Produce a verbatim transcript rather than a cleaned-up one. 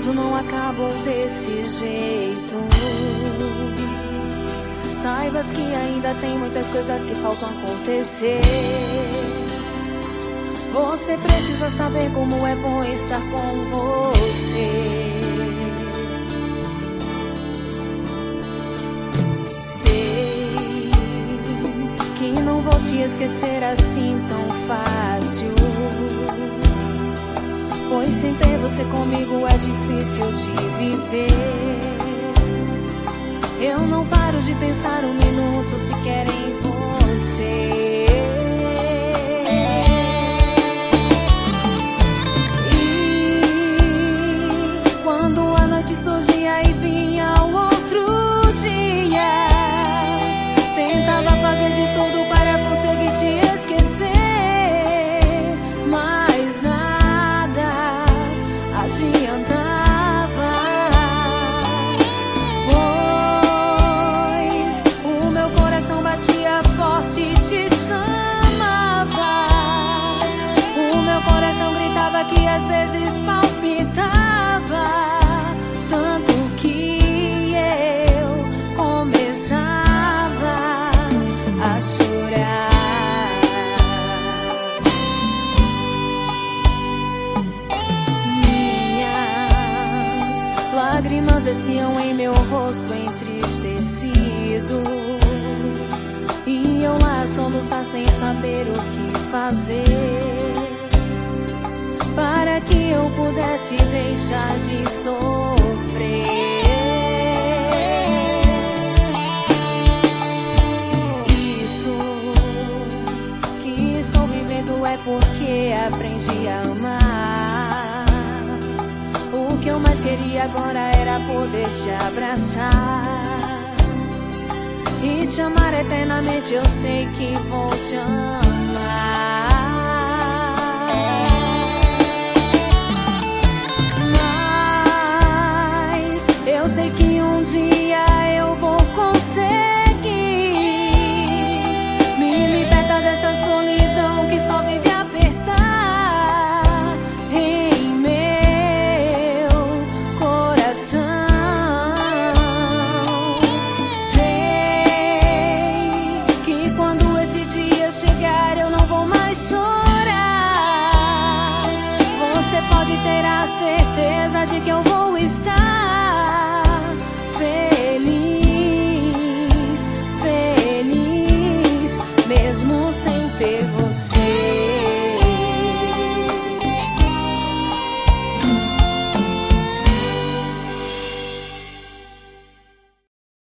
tudo não acabou desse jeito. Saibas que ainda tem muitas coisas que faltam acontecer. Você precisa saber como é bom estar com você. Sei que não vou te esquecer assim tão fácil, pois sem ter você comigo é difícil de viver. Eu não paro de pensar um minuto sequer em você. E quando a noite surgia e vinha o outro dia, tentava fazer de tudo para conseguir te esquecer, mas nada adiantava. Batia forte e te chamava. O meu coração gritava que às vezes palpitava, tanto que eu começava a chorar. Minhas lágrimas desciam em meu rosto entristecido, e eu lá soluçar sem saber o que fazer, para que eu pudesse deixar de sofrer. Isso que estou vivendo é porque aprendi a amar. O que eu mais queria agora era poder te abraçar e te amar eternamente. Eu sei que vou te amar, mas eu sei que um dia eu vou conseguir me libertar dessa solidão que só vive apertar em meu coração. Chegar, eu não vou mais chorar. Você pode ter a certeza de que eu vou estar feliz, feliz, mesmo sem ter você.